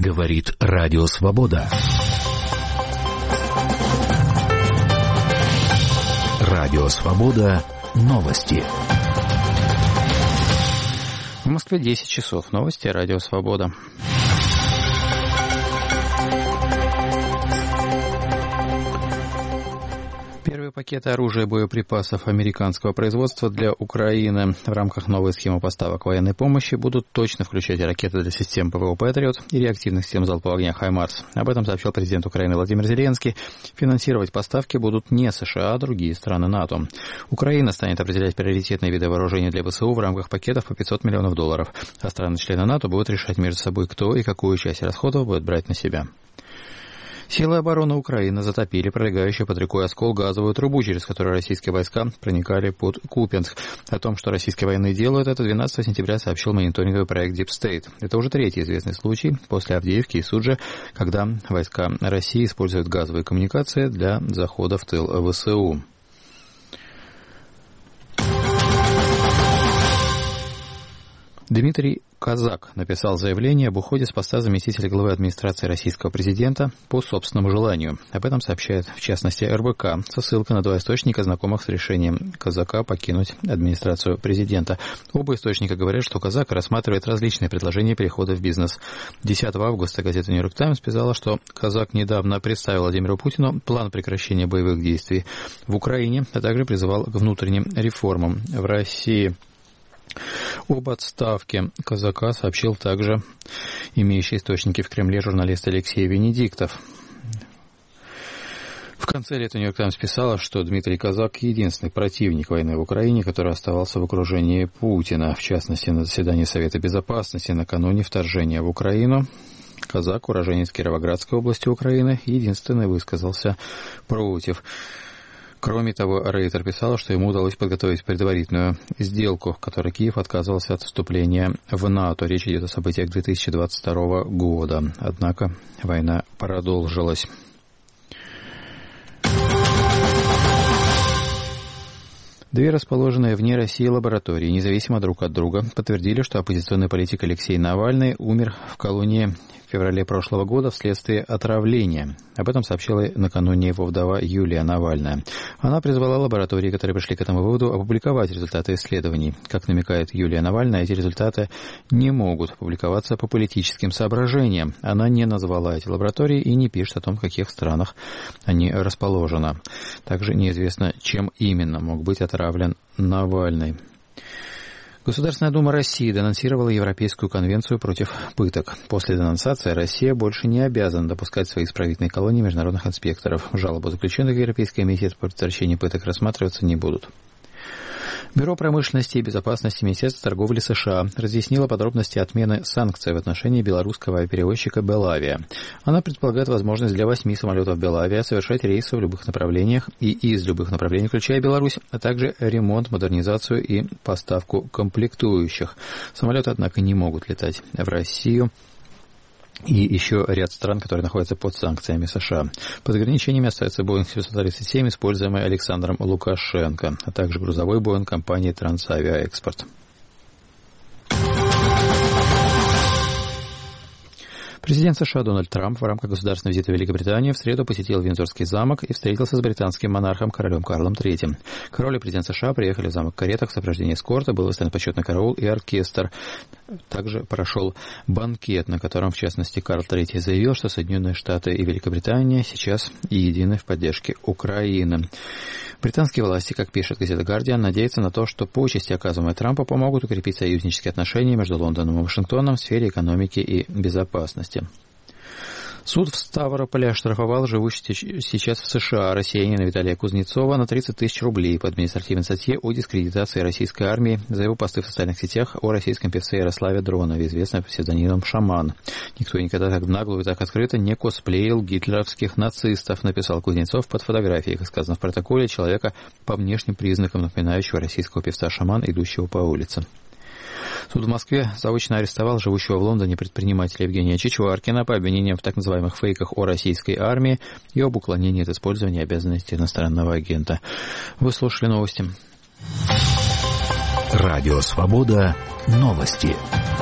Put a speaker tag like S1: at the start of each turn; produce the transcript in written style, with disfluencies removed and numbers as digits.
S1: Говорит Радио Свобода. Радио Свобода. Новости.
S2: В Москве 10 часов. Новости. Радио Свобода. Первые пакеты оружия и боеприпасов американского производства для Украины в рамках новой схемы поставок военной помощи будут точно включать ракеты для систем ПВО «Патриот» и реактивных систем залпового огня «Хаймарс». Об этом сообщил президент Украины Владимир Зеленский. Финансировать поставки будут не США, а другие страны НАТО. Украина станет определять приоритетные виды вооружения для ВСУ в рамках пакетов по $500 миллионов, а страны-члены НАТО будут решать между собой, кто и какую часть расходов будет брать на себя. Силы обороны Украины затопили пролегающую под рекой Оскол газовую трубу, через которую российские войска проникали под Купянск. О том, что российские военные делают это, 12 сентября сообщил мониторинговый проект Deep State. Это уже третий известный случай после Авдеевки и Суджи, когда войска России используют газовые коммуникации для захода в тыл ВСУ. Дмитрий Казак написал заявление об уходе с поста заместителя главы администрации российского президента по собственному желанию. Об этом сообщает, в частности, РБК, со ссылкой на два источника, знакомых с решением Казака покинуть администрацию президента. Оба источника говорят, что Казак рассматривает различные предложения перехода в бизнес. 10 августа газета «Нью-Йорк Таймс» писала, что Казак недавно представил Владимиру Путину план прекращения боевых действий в Украине, а также призывал к внутренним реформам в России. Об отставке Казака сообщил также имеющий источники в Кремле журналист Алексей Венедиктов. В конце лета «Нью-Йорк Таймс» писала, что Дмитрий Казак — единственный противник войны в Украине, который оставался в окружении Путина. В частности, на заседании Совета Безопасности накануне вторжения в Украину Казак, уроженец Кировоградской области Украины, единственный высказался против. Кроме того, Рейтер писала, что ему удалось подготовить предварительную сделку, в которой Киев отказывался от вступления в НАТО. Речь идет о событиях 2022 года. Однако война продолжилась. Две расположенные вне России лаборатории, независимо друг от друга, подтвердили, что оппозиционный политик Алексей Навальный умер в колонии в феврале прошлого года вследствие отравления. Об этом сообщила накануне его вдова Юлия Навальная. Она призвала лаборатории, которые пришли к этому выводу, опубликовать результаты исследований. Как намекает Юлия Навальная, эти результаты не могут публиковаться по политическим соображениям. Она не назвала эти лаборатории и не пишет о том, в каких странах они расположены. Также неизвестно, чем именно мог быть отравлен Навальный. Государственная дума России денонсировала Европейскую конвенцию против пыток. После денонсации Россия больше не обязана допускать в свои исправительные колонии международных инспекторов. Жалобы заключенных в Европейский комитет по предотвращению пыток рассматриваться не будут. Бюро промышленности и безопасности Министерства торговли США разъяснило подробности отмены санкций в отношении белорусского авиаперевозчика «Белавиа». Она предполагает возможность для 8 самолетов «Белавиа» совершать рейсы в любых направлениях и из любых направлений, включая Беларусь, а также ремонт, модернизацию и поставку комплектующих. Самолеты, однако, не могут летать в Россию и еще ряд стран, которые находятся под санкциями США. Под ограничениями остается Боинг 737, используемый Александром Лукашенко, а также грузовой Боинг компании «Трансавиаэкспорт». Президент США Дональд Трамп в рамках государственного визита в Великобританию в среду посетил Виндзорский замок и встретился с британским монархом королем Карлом III. Король и президент США приехали в замок в каретах в сопровождении эскорта, был выставлен почетный караул и оркестр. Также прошел банкет, на котором, в частности, Карл III заявил, что Соединенные Штаты и Великобритания сейчас едины в поддержке Украины. Британские власти, как пишет газета «Гардиан», надеются на то, что почести, оказываемые Трампу, помогут укрепить союзнические отношения между Лондоном и Вашингтоном в сфере экономики и безопасности. Суд в Ставрополе оштрафовал живущего сейчас в США россиянина Виталия Кузнецова на 30 тысяч рублей по административной статье о дискредитации российской армии за его посты в социальных сетях о российском певце Ярославе Дронове, известном под псевдонимом «Шаман». «Никто никогда так нагло и так открыто не косплеил гитлеровских нацистов», написал Кузнецов под фотографией, как сказано в протоколе, человека по внешним признакам напоминающего российского певца «Шаман», идущего по улице. Суд в Москве заочно арестовал живущего в Лондоне предпринимателя Евгения Чичваркина по обвинениям в так называемых фейках о российской армии и об уклонении от использования обязанностей иностранного агента. Вы слушали новости.
S1: Радио «Свобода». Новости.